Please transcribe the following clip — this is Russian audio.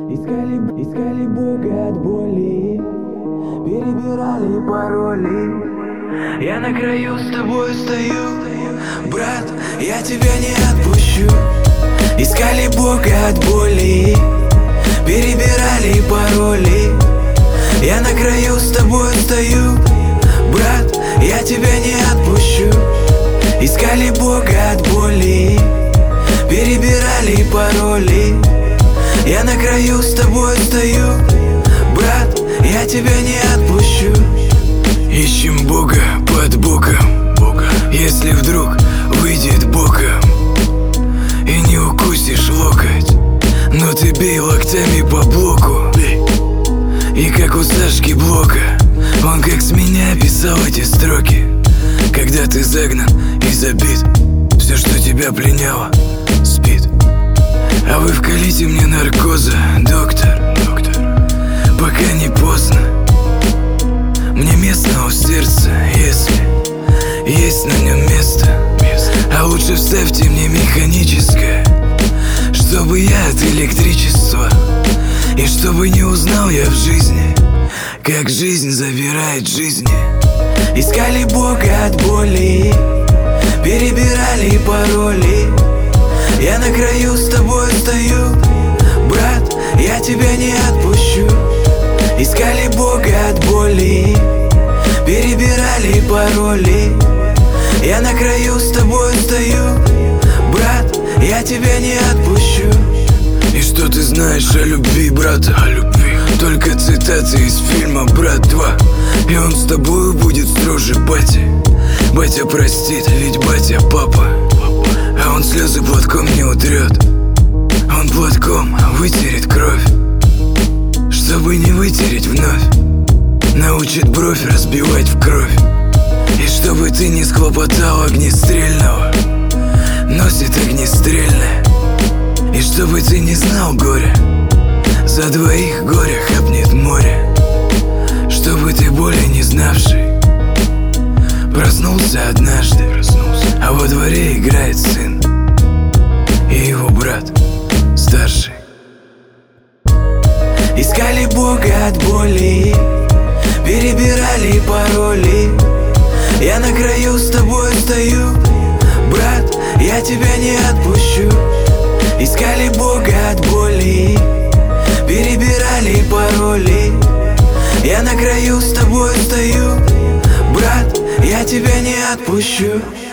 Искали Бога от боли, перебирали пароли. Я на краю с тобой стою, брат, я тебя не отпущу. Искали Бога от боли, перебирали пароли. Я на краю с тобой стою, брат, я тебя не отпущу. Искали Бога от боли, перебирали пароли. Я на краю с тобой стою, брат, я тебя не отпущу. Ищем Бога под боком, если вдруг выйдет боком и не укусишь локоть, но ты бей локтями по блоку. И как у Сашки Блока, он как с меня писал эти строки. Когда ты загнан и забит, все, что тебя пленяло, спит. А вы вкалите мне наркоза, доктор, пока не поздно. Мне местного в сердце, если есть на нем место. А лучше вставьте мне механическое, чтобы я от электричества, и чтобы не узнал я в жизни, как жизнь забирает жизни. Искали Бога от боли, перебирали пароли. Я на краю с тобой стою, брат, я тебя не отпущу. Искали Бога от боли, перебирали пароли. Я на краю с тобой стою, брат, я тебя не отпущу. И что ты знаешь о любви, брат? О любви только цитаты из фильма «Брат 2». И он с тобою будет строже бати. Батя простит, ведь батя папа. А он слезы платком не утрет, он платком вытерет кровь, чтобы не вытереть вновь. Научит бровь разбивать в кровь. И чтобы ты не схлопотал огнестрельного, носит огнестрельное. И чтобы ты не знал горя, за двоих горя хапнет море. Чтобы ты боли не знавший проснулся однажды, а во дворе играет сын и его брат старший. Искали Бога от боли, перебирали пароли. Я на краю с тобой стою, брат, я тебя не отпущу. Искали Бога от боли, перебирали пароли. Я на краю с тобой стою, брат, я тебя не отпущу.